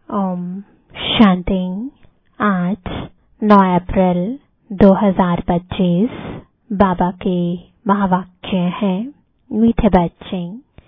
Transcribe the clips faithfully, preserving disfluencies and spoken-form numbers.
ओम शांति। आज नौ अप्रैल दो हज़ार पच्चीस बाबा के महावाक्य हैं। मीठे बच्चे,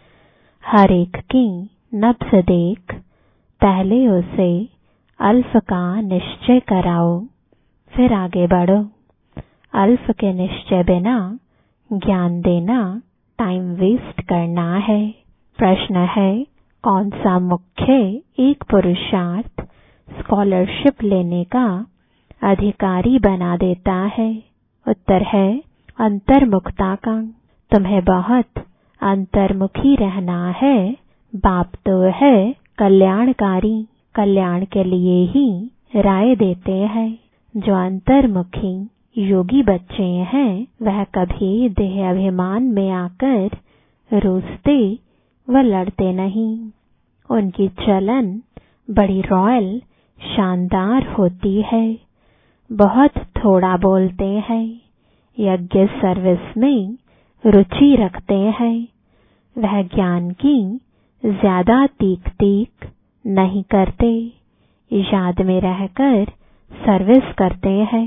हर एक की नब्ज़ देख, पहले उसे अल्फ का निश्चय कराओ, फिर आगे बढ़ो। अल्फ के निश्चय बिना ज्ञान देना टाइम वेस्ट करना है। प्रश्न है, कौन सा मुख्य एक पुरुषार्थ स्कॉलरशिप लेने का अधिकारी बना देता है? उत्तर है अंतर्मुखता का। तुम्हें बहुत अंतर्मुखी रहना है। बाप तो है कल्याणकारी, कल्याण के लिए ही राय देते हैं। जो अंतर्मुखी योगी बच्चे हैं वह कभी देह अभिमान में आकर रूसते व लड़ते नहीं। उनकी चलन बड़ी रॉयल शानदार होती है। बहुत थोड़ा बोलते हैं। यज्ञ सर्विस में रुचि रखते हैं। वह ज्ञान की ज्यादा तीक तीक नहीं करते, याद में रहकर सर्विस करते हैं।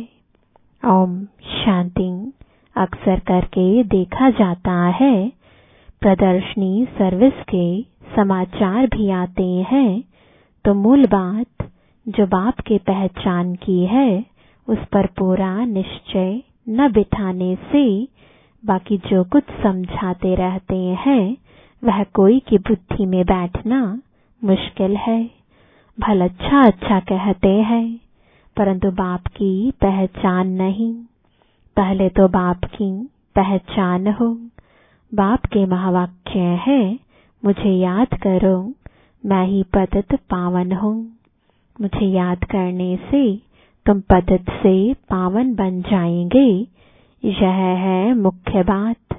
ओम शांति। अक्सर करके देखा जाता है प्रदर्शनी सर्विस के समाचार भी आते हैं, तो मूल बात जो बाप के पहचान की है उस पर पूरा निश्चय न बिठाने से बाकी जो कुछ समझाते रहते हैं वह कोई की बुद्धि में बैठना मुश्किल है। भल अच्छा अच्छा कहते हैं परंतु बाप की पहचान नहीं। पहले तो बाप की पहचान हो। बाप के महावाक्य है, मुझे याद करो, मैं ही पतित पावन हूँ। मुझे याद करने से तुम पतित से पावन बन जाएंगे। यह है मुख्य बात।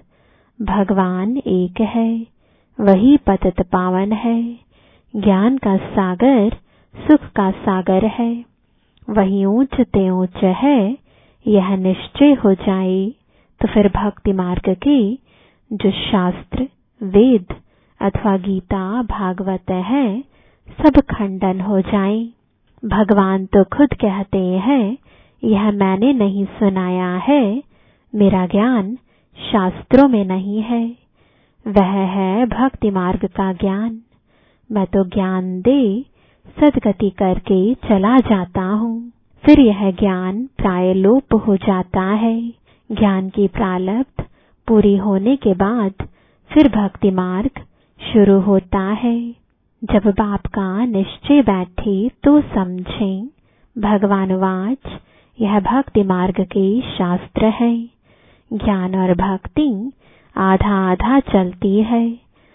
भगवान एक है, वही पतित पावन है। ज्ञान का सागर सुख का सागर है, वही ऊंच ते ऊंच है। यह निश्चय हो जाए तो फिर भक्ति मार्ग के जो शास्त्र वेद अथवा गीता भागवत है सब खंडन हो जाए। भगवान तो खुद कहते हैं, यह मैंने नहीं सुनाया है, मेरा ज्ञान शास्त्रों में नहीं है। वह है भक्ति मार्ग का ज्ञान। मैं तो ज्ञान दे सदगति करके चला जाता हूँ, फिर यह ज्ञान प्राय लोप हो जाता है। ज्ञान की प्रारब्ध पूरी होने के बाद फिर भक्ति मार्ग शुरू होता है। जब बाप का निश्चय बैठे तो समझें। भगवान वाच, यह भक्ति मार्ग के शास्त्र है। ज्ञान और भक्ति आधा आधा चलती है।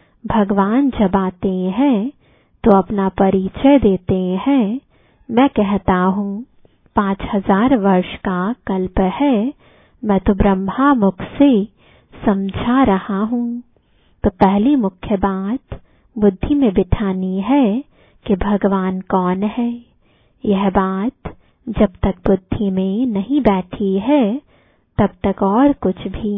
भगवान जब आते हैं तो अपना परिचय देते हैं। मैं कहता हूँ पांच हजार वर्ष का कल्प है, मैं तो ब्रह्मा मुख से समझा रहा हूँ। तो पहली मुख्य बात बुद्धि में बिठानी है कि भगवान कौन है। यह बात जब तक बुद्धि में नहीं बैठी है तब तक और कुछ भी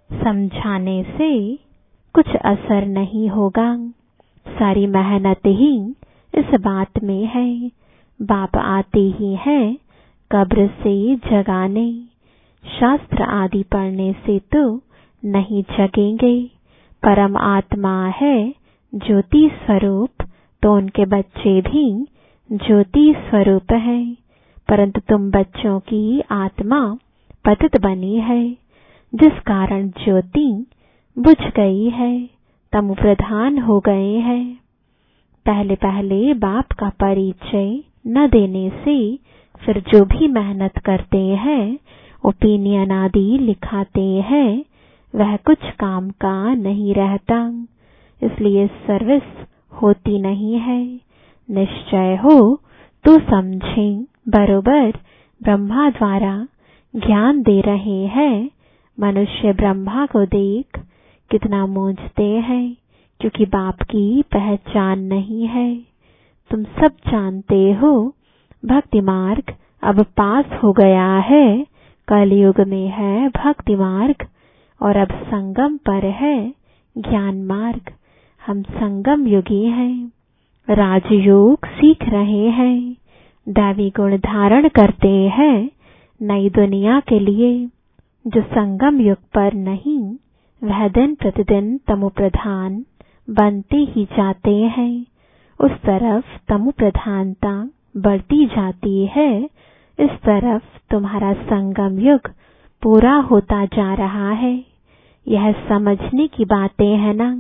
समझाने से कुछ असर नहीं होगा। सारी मेहनत ही इस बात में है। बाप आते ही है कब्र से जगाने। शास्त्र आदि पढ़ने से तो नहीं जगेंगे। परम आत्मा है ज्योति स्वरूप, तो उनके बच्चे भी ज्योति स्वरूप हैं। परंतु तुम बच्चों की आत्मा पतित बनी है, जिस कारण ज्योति बुझ गई है, तम प्रधान हो गए हैं। पहले पहले बाप का परिचय न देने से फिर जो भी मेहनत करते हैं, ओपिनियन आदि लिखाते हैं, वह कुछ काम का नहीं रहता। इसलिए सर्विस होती नहीं है। निश्चय हो तो समझें, बरोबर ब्रह्मा द्वारा ज्ञान दे रहे हैं। मनुष्य ब्रह्मा को देख कितना मूंझते हैं, क्योंकि बाप की पहचान नहीं है। तुम सब जानते हो भक्ति मार्ग अब पास हो गया है। कलयुग में है भक्ति मार्ग और अब संगम पर है ज्ञान मार्ग। हम संगम युगी हैं। राजयोग सीख रहे हैं, दैवी गुण धारण करते हैं नई दुनिया के लिए। जो संगम युग पर नहीं, वह दिन प्रतिदिन तमो प्रधान बनते ही जाते हैं। उस तरफ तमो प्रधानता बढ़ती जाती है, इस तरफ तुम्हारा संगम युग पूरा होता जा रहा है। यह समझने की बातें हैं ना।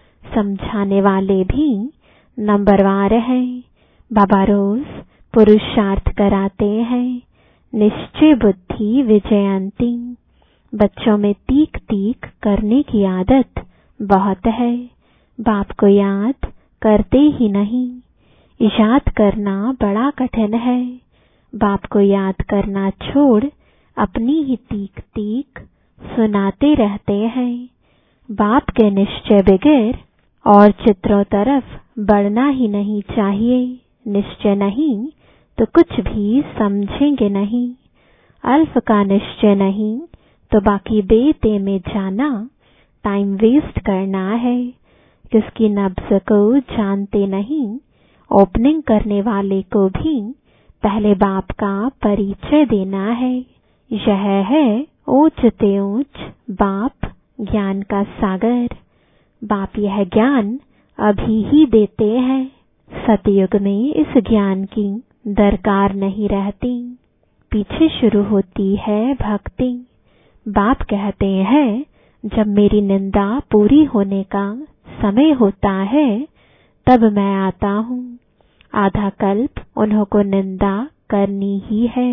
समझाने वाले भी नंबरवार हैं। बाबा रोज पुरुषार्थ कराते हैं, निश्चय बुद्धि विजयंती। बच्चों में तीख तीख करने की आदत बहुत है, बाप को याद करते ही नहीं। याद करना बड़ा कठिन है। बाप को याद करना छोड़ अपनी ही तीख तीख सुनाते रहते हैं। बाप के निश्चय बगैर और चित्रों तरफ बढ़ना ही नहीं चाहिए। निश्चय नहीं तो कुछ भी समझेंगे नहीं। अल्फ का निश्चय नहीं तो बाकी बेते में जाना टाइम वेस्ट करना है। किसकी नब्ज को जानते नहीं। ओपनिंग करने वाले को भी पहले बाप का परिचय देना है। यह है ऊंच ते ऊंच बाप ज्ञान का सागर। बाप यह ज्ञान अभी ही देते हैं। सतयुग में इस ज्ञान की दरकार नहीं रहती, पीछे शुरू होती है भक्ति। बाप कहते हैं, जब मेरी निंदा पूरी होने का समय होता है तब मैं आता हूँ। आधा कल्प उन्हों को निंदा करनी ही है।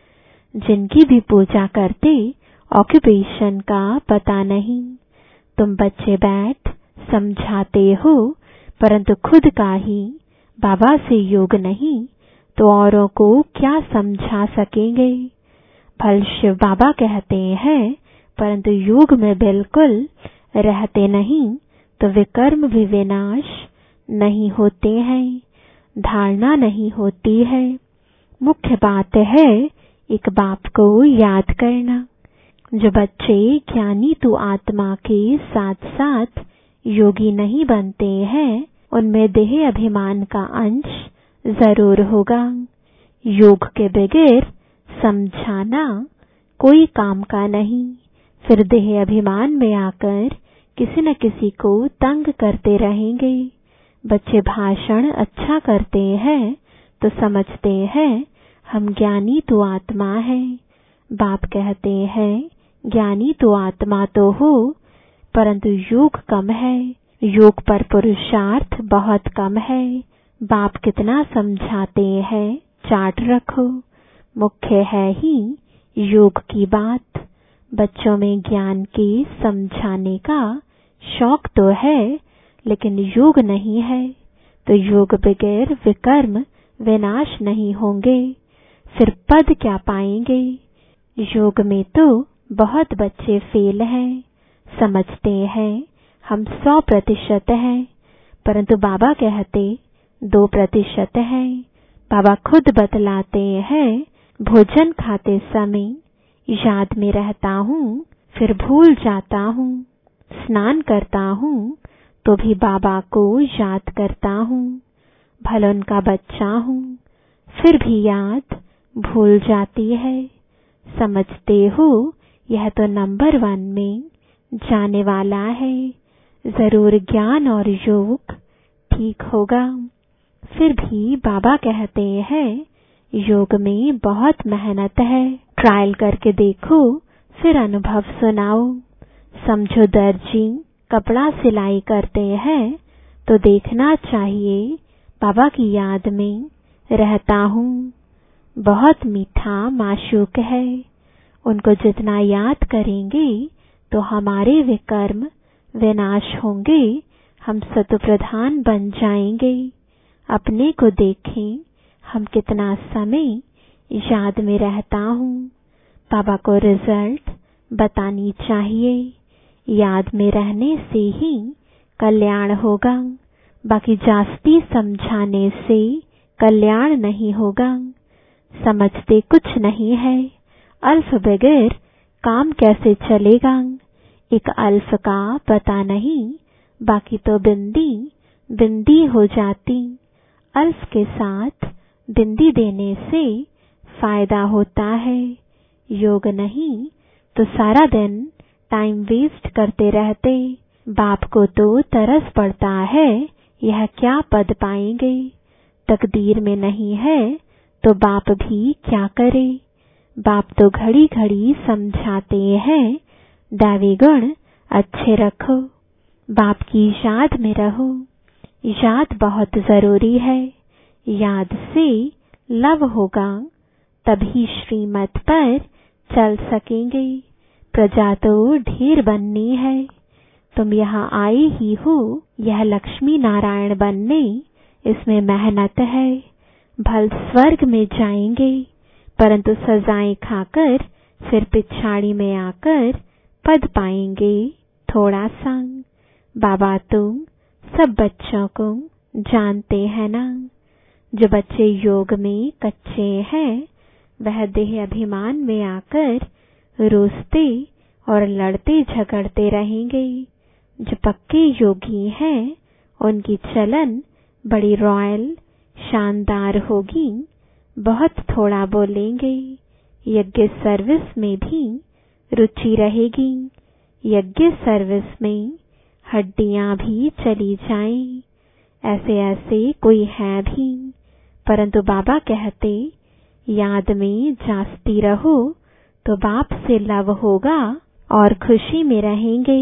जिनकी भी पूजा करते ऑक्यूपेशन का पता नहीं। तुम बच्चे बैठ समझाते हो, परंतु खुद का ही बाबा से योग नहीं तो औरों को क्या समझा सकेंगे। फल शिव बाबा कहते हैं, परंतु योग में बिल्कुल रहते नहीं तो विकर्म भी विनाश नहीं होते हैं, धारणा नहीं होती है। मुख्य बात है एक बाप को याद करना। जो बच्चे ज्ञानी तू आत्मा के साथ साथ योगी नहीं बनते हैं, उनमें देह अभिमान का अंश जरूर होगा। योग के बगैर समझाना कोई काम का नहीं। फिर देह अभिमान में आकर किसी न किसी को तंग करते रहेंगे। बच्चे भाषण अच्छा करते हैं तो समझते हैं हम ज्ञानी तो आत्मा है। बाप कहते हैं, ज्ञानी तो आत्मा तो हो, परंतु योग कम है। योग पर पुरुषार्थ बहुत कम है। बाप कितना समझाते हैं, चार्ट रखो। मुख्य है ही योग की बात। बच्चों में ज्ञान के समझाने का शौक तो है, लेकिन योग नहीं है, तो योग बगैर विकर्म विनाश नहीं होंगे। फिर पद क्या पाएंगे। योग में तो बहुत बच्चे फेल हैं। समझते हैं हम सौ प्रतिशत हैं, परंतु बाबा कहते दो प्रतिशत है। बाबा खुद बतलाते हैं, भोजन खाते समय याद में रहता हूँ, फिर भूल जाता हूँ। स्नान करता हूँ तो भी बाबा को याद करता हूँ। भला उनका बच्चा हूँ, फिर भी याद भूल जाती है। समझते हो यह तो नंबर वन में जाने वाला है। जरूर ज्ञान और योग ठीक होगा। फिर भी बाबा कहते हैं योग में बहुत मेहनत है। ट्रायल करके देखो, फिर अनुभव सुनाओ। समझो दर्जी कपड़ा सिलाई करते हैं तो देखना चाहिए बाबा की याद में रहता हूँ। बहुत मीठा माशूक है। उनको जितना याद करेंगे तो हमारे विकर्म विनाश होंगे। हम सतप्रधान बन जाएंगे। अपने को देखें, हम कितना समय याद में रहता हूँ। बाबा को रिजल्ट बतानी चाहिए। याद में रहने से ही कल्याण होगा, बाकी जास्ती समझाने से कल्याण नहीं होगा। समझते कुछ नहीं है। अल्फ बगैर काम कैसे चलेगा। एक अल्फ का पता नहीं, बाकी तो बिंदी बिंदी हो जाती। अल्फ के साथ बिंदी देने से फायदा होता है। योग नहीं तो सारा दिन टाइम वेस्ट करते रहते। बाप को तो तरस पड़ता है, यह क्या पद पाएंगे। तकदीर में नहीं है तो बाप भी क्या करे। बाप तो घड़ी घड़ी समझाते हैं, दैवी गुण अच्छे रखो, बाप की याद में रहो। याद बहुत जरूरी है, याद से लव होगा तभी श्रीमत पर चल सकेंगे। प्रजा तो ढेर बननी है, तुम यहाँ आए ही हो यह लक्ष्मी नारायण बनने, इसमें मेहनत है। भल स्वर्ग में जाएंगे परंतु सजाएं खाकर फिर पिछाड़ी में आकर पद पाएंगे थोड़ा सा। बाबा तुम सब बच्चों को जानते हैं ना। जो बच्चे योग में कच्चे हैं वह देह अभिमान में आकर रोसते और लड़ते झगड़ते रहेंगे। जो पक्के योगी हैं उनकी चलन बड़ी रॉयल शानदार होगी, बहुत थोड़ा बोलेंगे। यज्ञ सर्विस में भी रुचि रहेगी। यज्ञ सर्विस में हड्डियां भी चली जाएं, ऐसे ऐसे कोई है भी। परंतु बाबा कहते याद में जास्ती रहो तो बाप से लव होगा और खुशी में रहेंगे।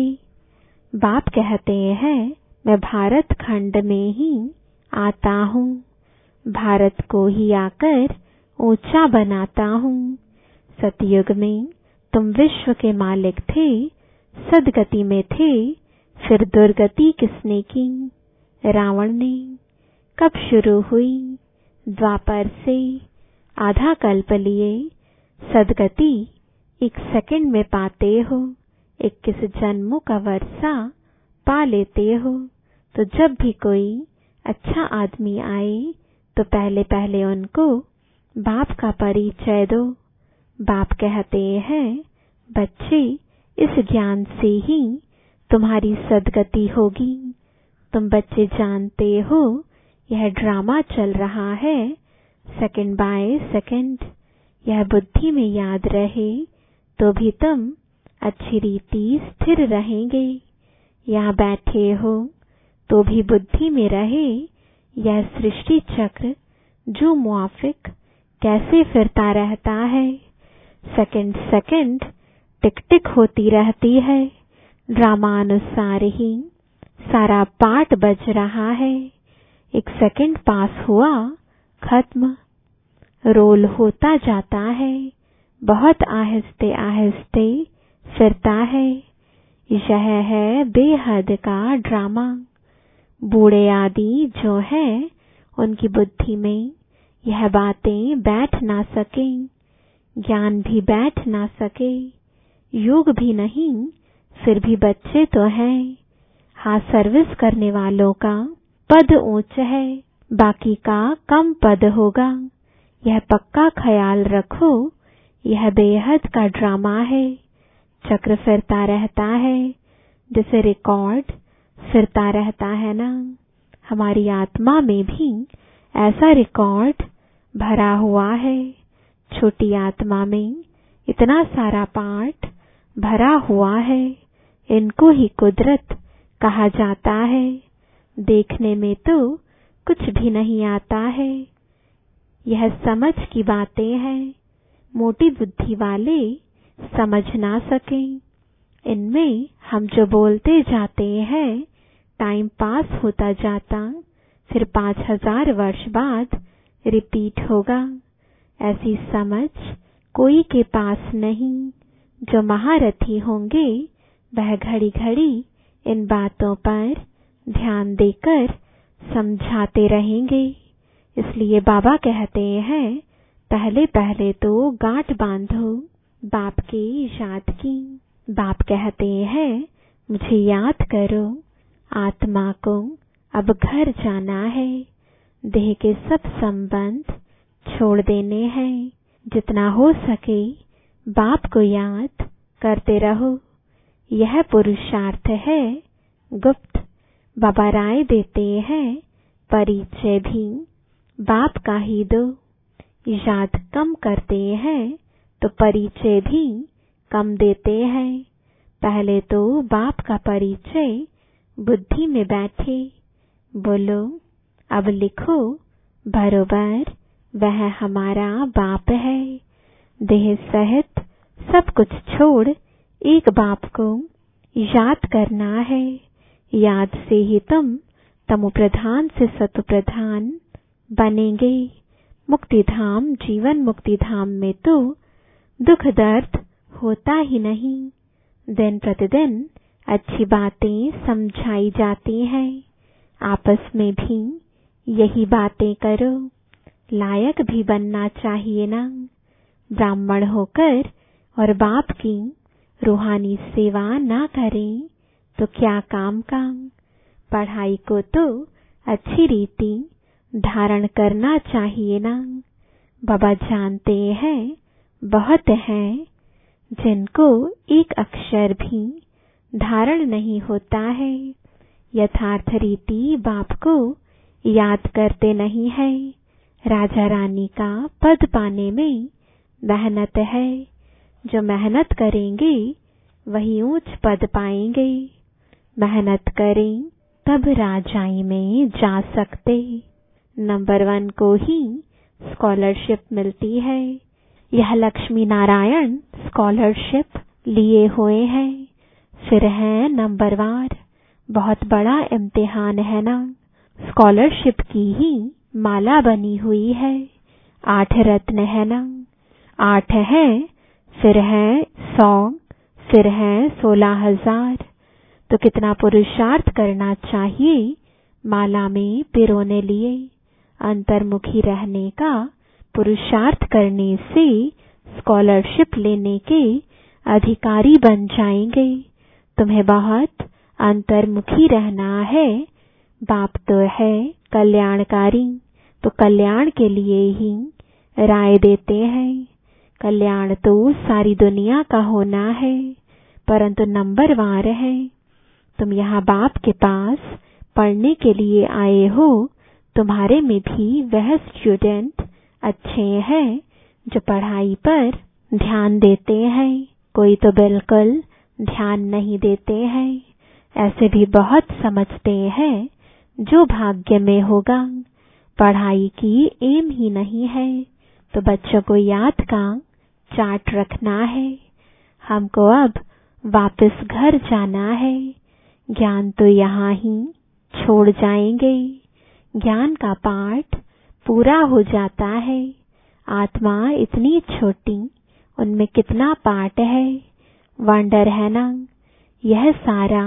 बाप कहते हैं मैं भारत खंड में ही आता हूँ, भारत को ही आकर ऊंचा बनाता हूँ। सतयुग में तुम विश्व के मालिक थे, सदगति में थे, फिर दुर्गति किसने की? रावण ने। कब शुरू हुई? द्वापर से। आधा कल्प लिए सदगति एक सेकंड में पाते हो, इक्कीस जन्मों का वर्षा पा लेते हो। तो जब भी कोई अच्छा आदमी आए तो पहले पहले उनको बाप का परिचय दो। बाप कहते हैं बच्चे इस ज्ञान से ही तुम्हारी सदगति होगी। तुम बच्चे जानते हो यह ड्रामा चल रहा है, सेकंड बाय सेकंड। यह बुद्धि में याद रहे तो भी तुम अच्छी रीति स्थिर रहेंगे। यहाँ बैठे हो तो भी बुद्धि में रहे यह सृष्टि चक्र जो मुआफिक कैसे फिरता रहता है। सेकंड सेकंड टिक टिक होती रहती है, ड्रामानुसार ही सारा पाठ बज रहा है। एक सेकंड पास हुआ, खत्म। रोल होता जाता है, बहुत आहिस्ते आहिस्ते फिरता है। यह है बेहद का ड्रामा। बूढ़े आदि जो है उनकी बुद्धि में यह बातें बैठ ना सके, ज्ञान भी बैठ ना सके, योग भी नहीं, फिर भी बच्चे तो हैं। हाँ, सर्विस करने वालों का पद ऊंच है, बाकी का कम पद होगा। यह पक्का ख्याल रखो, यह बेहद का ड्रामा है। चक्र फिरता रहता है, जैसे रिकॉर्ड फिरता रहता है ना। हमारी आत्मा में भी ऐसा रिकॉर्ड भरा हुआ है। छोटी आत्मा में इतना सारा पार्ट भरा हुआ है। इनको ही कुदरत कहा जाता है। देखने में तो कुछ भी नहीं आता है। यह समझ की बातें हैं, मोटी बुद्धि वाले समझ ना सकें। इनमें हम जो बोलते जाते हैं टाइम पास होता जाता, फिर पांच हजार वर्ष बाद रिपीट होगा। ऐसी समझ कोई के पास नहीं। जो महारथी होंगे वह घड़ी घड़ी इन बातों पर ध्यान देकर समझाते रहेंगे। इसलिए बाबा कहते हैं पहले पहले तो गांठ बांधो बाप के याद की। बाप कहते हैं मुझे याद करो, आत्मा को अब घर जाना है, देह के सब संबंध छोड़ देने हैं। जितना हो सके बाप को याद करते रहो, यह पुरुषार्थ है। गुप्त बाबा राय देते हैं परिचय भी बाप का ही दो। याद कम करते हैं तो परिचय भी कम देते हैं। पहले तो बाप का परिचय बुद्धि में बैठे। बोलो अब लिखो बरोबर, वह हमारा बाप है। देह सहित सब कुछ छोड़ एक बाप को याद करना है। याद से ही तुम तमो प्रधान से सतो प्रधान बनेंगे। मुक्ति धाम, जीवन मुक्ति धाम में तो दुख दर्द होता ही नहीं। दिन प्रतिदिन अच्छी बातें समझाई जाती हैं। आपस में भी यही बातें करो। लायक भी बनना चाहिए ना। ब्राह्मण होकर और बाप की रूहानी सेवा ना करें तो क्या काम का। पढ़ाई को तो अच्छी रीति धारण करना चाहिए ना। बाबा जानते हैं बहुत हैं जिनको एक अक्षर भी धारण नहीं होता है। यथार्थ रीति बाप को याद करते नहीं है। राजा रानी का पद पाने में मेहनत है। जो मेहनत करेंगे वही ऊंच पद पाएंगे। मेहनत करें तब राजाई में जा सकते। नंबर वन को ही स्कॉलरशिप मिलती है। यह लक्ष्मी नारायण स्कॉलरशिप लिए हुए हैं। फिर है नंबरवार। बहुत बड़ा इम्तिहान है ना। स्कॉलरशिप की ही माला बनी हुई है। आठ रत्न है ना। आठ है, फिर है सौ, फिर है सोलह हजार। तो कितना पुरुषार्थ करना चाहिए माला में पिरोने लिए। अंतर्मुखी रहने का पुरुषार्थ करने से स्कॉलरशिप लेने के अधिकारी बन जाएंगे। तुम्हें बहुत अंतर्मुखी रहना है। बाप तो है कल्याणकारी, तो कल्याण के लिए ही राय देते हैं। कल्याण तो सारी दुनिया का होना है, परंतु नंबरवार है। तुम यहाँ बाप के पास पढ़ने के लिए आए हो। तुम्हारे में भी वह स्टूडेंट अच्छे हैं जो पढ़ाई पर ध्यान देते हैं। कोई तो बिल्कुल ध्यान नहीं देते हैं। ऐसे भी बहुत समझते हैं जो भाग्य में होगा। पढ़ाई की एम ही नहीं है तो बच्चों को याद का चार्ट रखना है। हमको अब वापस घर जाना है। ज्ञान तो यहाँ ही छोड़ जाएंगे। ज्ञान का पाठ पूरा हो जाता है। आत्मा इतनी छोटी, उनमें कितना पाठ है। वंडर है ना। यह सारा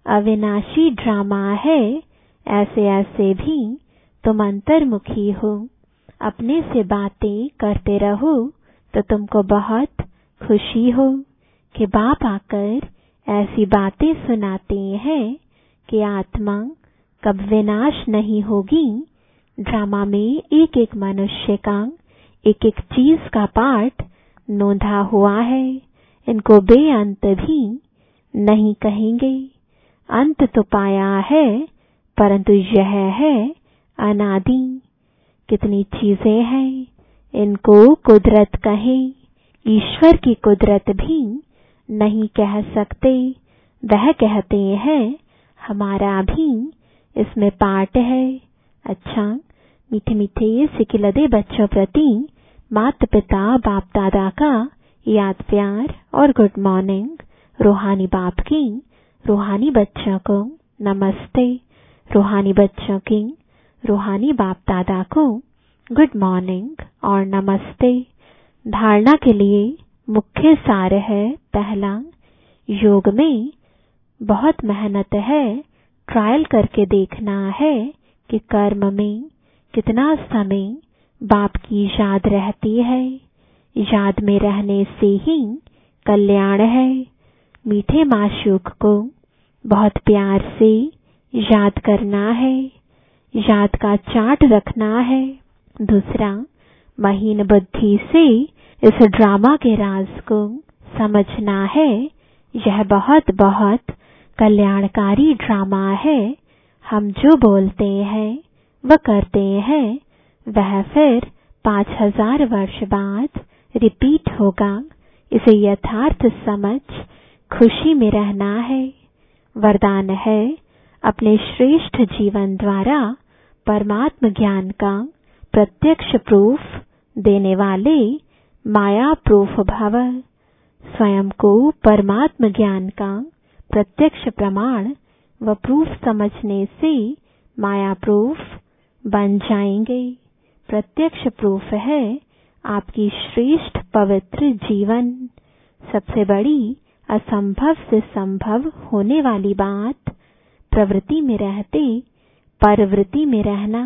अविनाशी ड्रामा है। ऐसे ऐसे भी तुम अंतर्मुखी हो। अपने से बातें करते रहो तो तुमको बहुत खुशी हो कि बाप आकर ऐसी बातें सुनाते हैं कि आत्मा कब विनाश नहीं होगी। ड्रामा में एक एक मनुष्य का, एक एक चीज का पाठ नोंधा हुआ है। इनको बेअंत भी नहीं कहेंगे। अंत तो पाया है, परंतु यह है अनादि। कितनी चीजें हैं, इनको कुदरत कहें। ईश्वर की कुदरत भी नहीं कह सकते। वह कहते हैं हमारा भी इसमें पार्ट है। अच्छा, मीठे मीठे सिकिलदे बच्चों प्रति माता पिता बाप दादा का याद प्यार और गुड मॉर्निंग। रूहानी बाप की रूहानी बच्चों को नमस्ते। रूहानी बच्चों की रूहानी बाप दादा को गुड मॉर्निंग और नमस्ते। धारणा के लिए मुख्य सार है। पहला, योग में बहुत मेहनत है। ट्रायल करके देखना है कि कर्म में कितना समय बाप की याद रहती है। याद में रहने से ही कल्याण है। मीठे माशूक को बहुत प्यार से याद करना है। याद का चार्ट रखना है। दूसरा, महीन बुद्धि से इस ड्रामा के राज को समझना है। यह बहुत बहुत कल्याणकारी ड्रामा है। हम जो बोलते हैं वह करते हैं वह फिर पांच हजार वर्ष बाद रिपीट होगा। इसे यथार्थ समझ खुशी में रहना है। वरदान है अपने श्रेष्ठ जीवन द्वारा परमात्म ज्ञान का प्रत्यक्ष प्रूफ देने वाले माया प्रूफ भव। स्वयं को परमात्म ज्ञान का प्रत्यक्ष प्रमाण व प्रूफ समझने से माया प्रूफ बन जाएंगे। प्रत्यक्ष प्रूफ है आपकी श्रेष्ठ पवित्र जीवन। सबसे बड़ी असंभव से संभव होने वाली बात प्रवृत्ति में रहते परवृत्ति में रहना।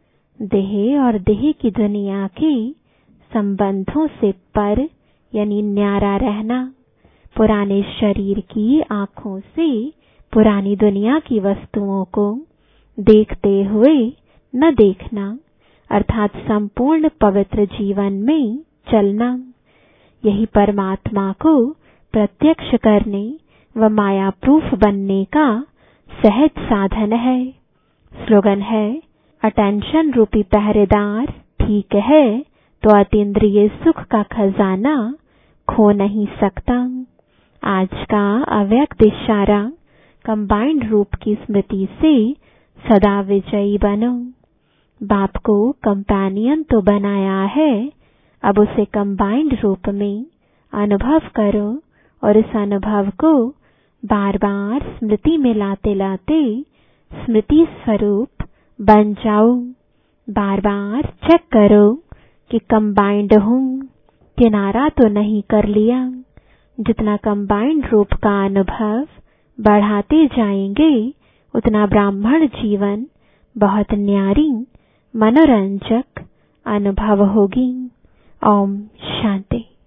देह और देह की दुनिया के संबंधों से पर यानी न्यारा रहना। पुराने शरीर की आंखों से पुरानी दुनिया की वस्तुओं को देखते हुए न देखना, अर्थात संपूर्ण पवित्र जीवन में चलना। यही परमात्मा को प्रत्यक्ष करने व माया प्रूफ बनने का सहज साधन है। स्लोगन है, अटेंशन रूपी पहरेदार ठीक है तो अतीन्द्रिय सुख का खजाना खो नहीं सकता। आज का अव्यक्त इशारा कंबाइंड रूप की स्मृति से सदा विजयी बनो। बाप को कंपेनियन तो बनाया है, अब उसे कंबाइंड रूप में अनुभव करो और इस अनुभव को बार बार स्मृति में लाते लाते स्मृति स्वरूप बन जाओ। बार बार चेक करो कि कंबाइंड हूँ, किनारा तो नहीं कर लिया। जितना कंबाइंड रूप का अनुभव बढ़ाते जाएंगे उतना ब्राह्मण जीवन बहुत न्यारी मनोरंजक अनुभव होगी। ओम शांति।